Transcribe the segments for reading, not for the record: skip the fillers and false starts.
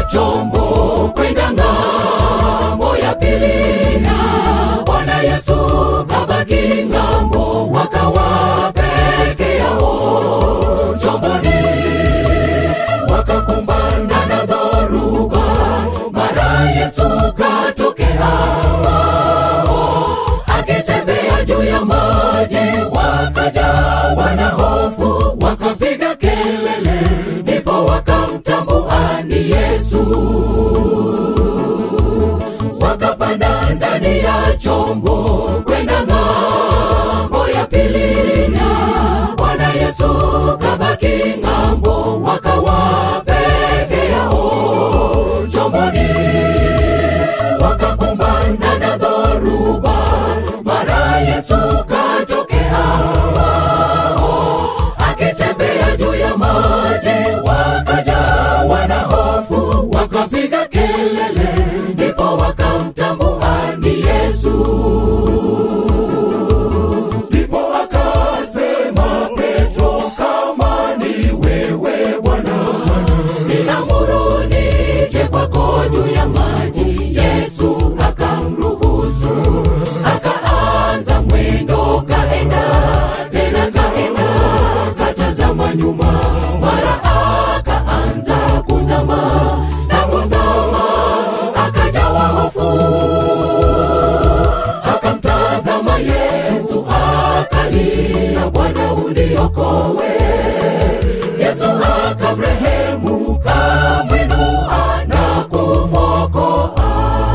chombo kwenda ng'ambo ya pili, na Bwana Yesu kabaki ng'ambo, wakawa peke yao chomboni. Wakakumbana na dhoruba, mara Yesu katokea akitembea juu ya maji. Wakajawa na hofu, wakapiga kelele, ndipo wakamtambua ni Yesu. Wakapanda ndani ya chombo kwenda ng'ambo ya pili, na Bwana Yesu kabaki ng'ambo, wakawa peke yao chomboni. Wakakumbana na dhoruba, mara Yesu katokea akitembea juu ya maji. Wakajawa na hofu, wakapiga kelele, ndipo wakamtambua ni Yesu. Ndipo akasema Petro, kama ni wewe Bwana, ninaamuru nije kwako juu ya maji. Yesu akamruhusu, akaanza mwendo, kaenda tena, kaenda katazama nyuma, mara akaanza kuzama na kuzama, akajawa hofu. Akamtazama Yesu akalia, Bwana uniokoe. Yesu akamrehemu, kamwinua na kumwokoa.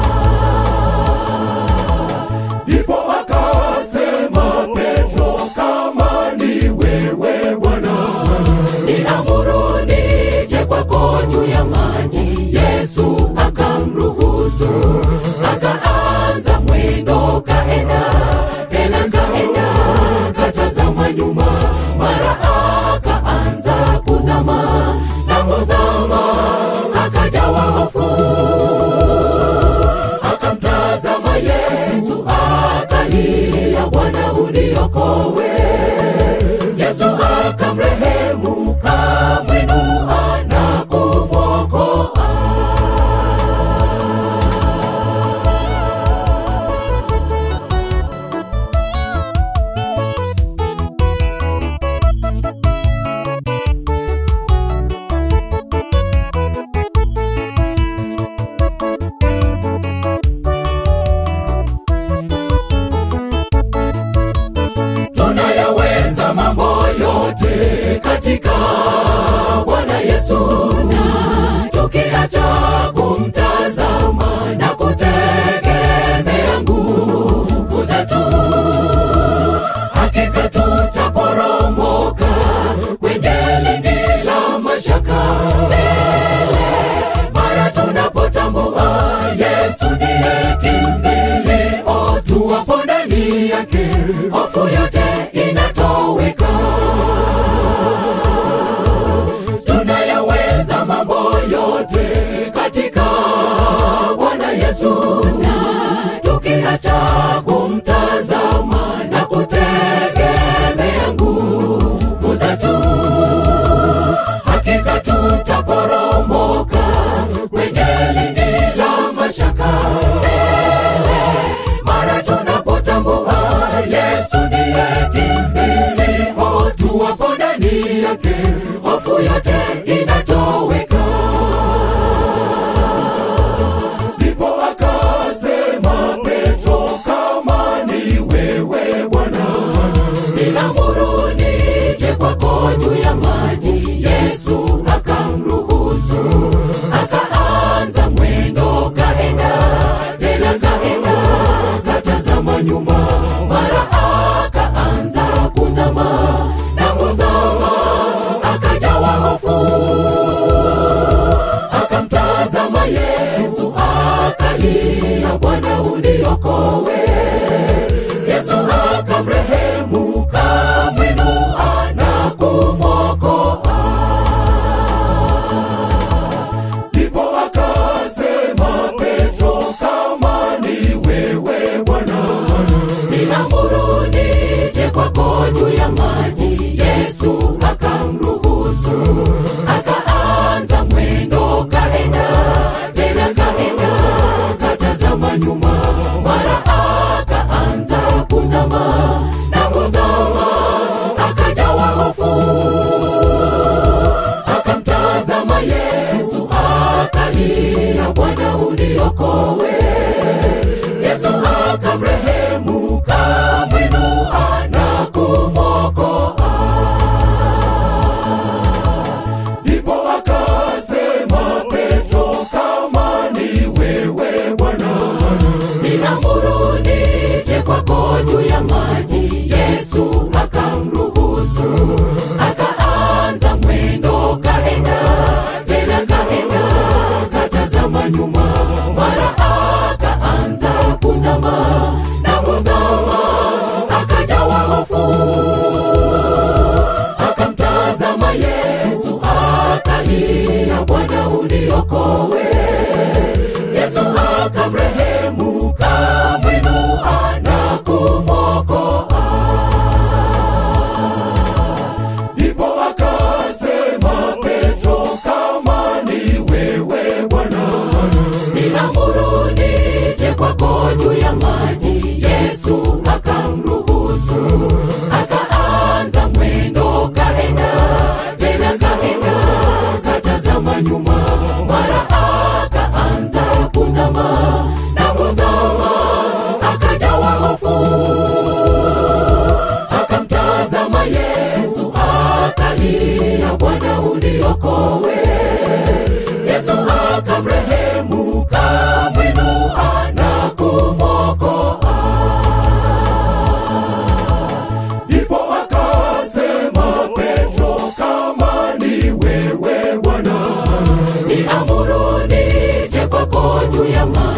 Ndipo akasema Petro, kama ni wewe Bwana, ninaamuru nije kwako juu ya maji. Yesu akamruhusu, akaanza mwendo, kaenda tena, kaenda katazama nyuma, mara akaanza kuzama na kuzama, akajawa hofu. Akamtazama Yesu akalia, Bwana uniokoe. Yesu akamrehemu, kamwinua na kumwokoa. Tunayaweza mambo yote katika Bwana Yesu, na tukiacha kumtazama na kutegemea nguvu zetu, hakika tutaporomoka kwenye lindi la mashaka tele. Mara tunapotambua Yesu ndiye kimbilio, tuwapo ndani yake, hofu yote inatoweka. Tunayaweza mambo yote katika Bwana Yesu, na tukiacha kumtazama na kutegemea nguvu zetu, hakika tutaporomoka kwenye lindi la mashaka tele. Mara tunapotambua Yesu ndiye kimbilio, tuwapo ndani yake, hofu yote inatoweka. Ndipo akasema Petro, kama ni wewe Bwana, ninaamuru nije kwako juu ya maji. Yesu akamruhusu, akaanza mwendo, kaenda tena, kaenda katazama nyuma, mara akaanza kuzama na kuzama, akajawa hofu. Akamtazama Yesu akalia, Bwana uniokoe. Yesu akamrehemu, kamwinua na kumwokoa. Ndipo akasema Petro, kama ni wewe Bwana, akatazama nyuma, mara akaanza kuzama na kuzama, akajawa hofu. Akamtazama Yesu akalia, Bwana uniokoe. Yesu akamrehemu, kamwinua na kumwokoa. Ndipo akasema Petro, kama ni wewe Bwana, ninaamuru nije kwako juu ya maji. Yesu akamruhusu, akaanza mwendo, kaenda tena kaenda, katazama nyuma, mara akaanza kuzama na kuzama, akajawa hofu. Akamtazama Yesu akalia, Bwana uniokoe. Yesu akamrehemu, kamwinua na kumwokoa. Ndipo akasema Petro, kama ni wewe Bwana, ninaamuru nije kwako juu ya maji. Yesu akamruhusu, akaanza mwendo, kaenda tena kaenda, katazama nyuma, mara akaanza kuzama na kuzama, akajawa hofu. Akamtazama Yesu akalia, Bwana uniokoe. Yesu akamrehemu, kamwinua na kumwokoa. Ndipo akasema Petro, kama ni wewe Bwana, niamuru nije kwako juu ya maji.